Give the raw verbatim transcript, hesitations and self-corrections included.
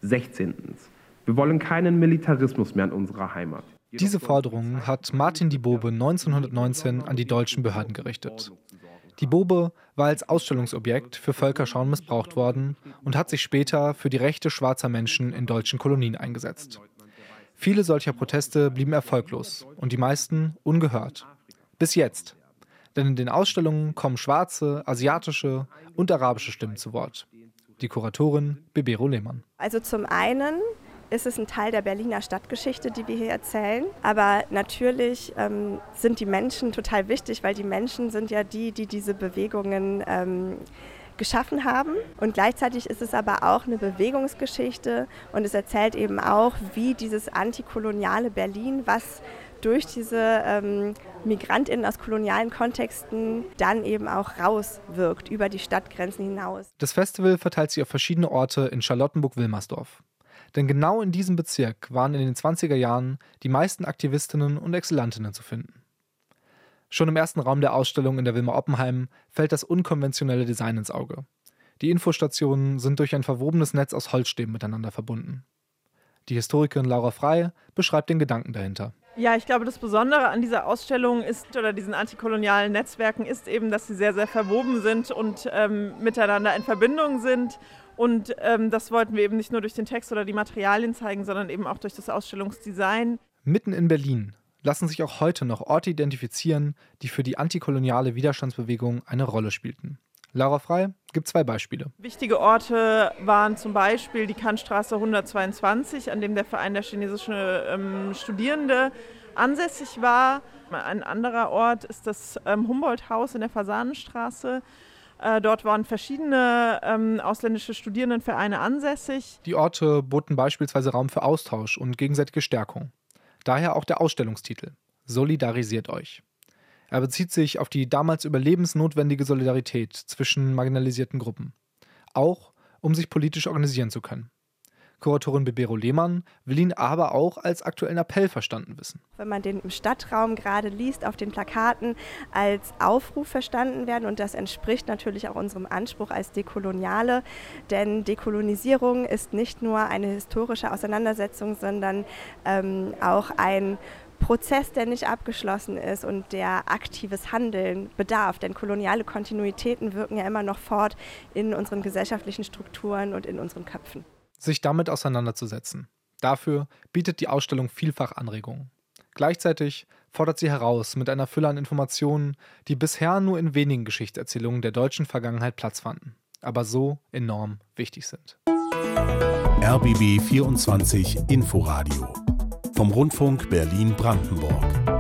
sechzehnten. Wir wollen keinen Militarismus mehr in unserer Heimat. Diese Forderung hat Martin Dibowbe neunzehnhundertneunzehn an die deutschen Behörden gerichtet. Dibowbe war als Ausstellungsobjekt für Völkerschauen missbraucht worden und hat sich später für die Rechte schwarzer Menschen in deutschen Kolonien eingesetzt. Viele solcher Proteste blieben erfolglos und die meisten ungehört. Bis jetzt. Denn in den Ausstellungen kommen schwarze, asiatische und arabische Stimmen zu Wort. Die Kuratorin Bebero Lehmann. Also zum einen ist es ein Teil der Berliner Stadtgeschichte, die wir hier erzählen. Aber natürlich ähm, sind die Menschen total wichtig, weil die Menschen sind ja die, die diese Bewegungen ähm, geschaffen haben. Und gleichzeitig ist es aber auch eine Bewegungsgeschichte und es erzählt eben auch, wie dieses antikoloniale Berlin, was durch diese ähm, MigrantInnen aus kolonialen Kontexten dann eben auch rauswirkt, über die Stadtgrenzen hinaus. Das Festival verteilt sich auf verschiedene Orte in Charlottenburg-Wilmersdorf. Denn genau in diesem Bezirk waren in den zwanziger Jahren die meisten Aktivistinnen und Exilantinnen zu finden. Schon im ersten Raum der Ausstellung in der Wilma Oppenheim fällt das unkonventionelle Design ins Auge. Die Infostationen sind durch ein verwobenes Netz aus Holzstäben miteinander verbunden. Die Historikerin Laura Frey beschreibt den Gedanken dahinter. Ja, ich glaube, das Besondere an dieser Ausstellung ist, oder diesen antikolonialen Netzwerken ist eben, dass sie sehr, sehr verwoben sind und ähm, miteinander in Verbindung sind. Und ähm, das wollten wir eben nicht nur durch den Text oder die Materialien zeigen, sondern eben auch durch das Ausstellungsdesign. Mitten in Berlin lassen sich auch heute noch Orte identifizieren, die für die antikoloniale Widerstandsbewegung eine Rolle spielten. Laura Frey gibt zwei Beispiele. Wichtige Orte waren zum Beispiel die Kantstraße hundertzweiundzwanzig, an dem der Verein der chinesischen ähm, Studierende ansässig war. Ein anderer Ort ist das ähm, Humboldt-Haus in der Fasanenstraße. Äh, dort waren verschiedene ähm, ausländische Studierendenvereine ansässig. Die Orte boten beispielsweise Raum für Austausch und gegenseitige Stärkung. Daher auch der Ausstellungstitel »Solidarisiert euch«. Er bezieht sich auf die damals überlebensnotwendige Solidarität zwischen marginalisierten Gruppen. Auch, um sich politisch organisieren zu können. Kuratorin Bebero Lehmann will ihn aber auch als aktuellen Appell verstanden wissen. Wenn man den im Stadtraum gerade liest, auf den Plakaten, als Aufruf verstanden werden. Und das entspricht natürlich auch unserem Anspruch als Dekoloniale. Denn Dekolonisierung ist nicht nur eine historische Auseinandersetzung, sondern ähm, auch ein Prozess, der nicht abgeschlossen ist und der aktives Handeln bedarf. Denn koloniale Kontinuitäten wirken ja immer noch fort in unseren gesellschaftlichen Strukturen und in unseren Köpfen. Sich damit auseinanderzusetzen. Dafür bietet die Ausstellung vielfach Anregungen. Gleichzeitig fordert sie heraus mit einer Fülle an Informationen, die bisher nur in wenigen Geschichtserzählungen der deutschen Vergangenheit Platz fanden, aber so enorm wichtig sind. R B B vierundzwanzig Inforadio vom Rundfunk Berlin-Brandenburg.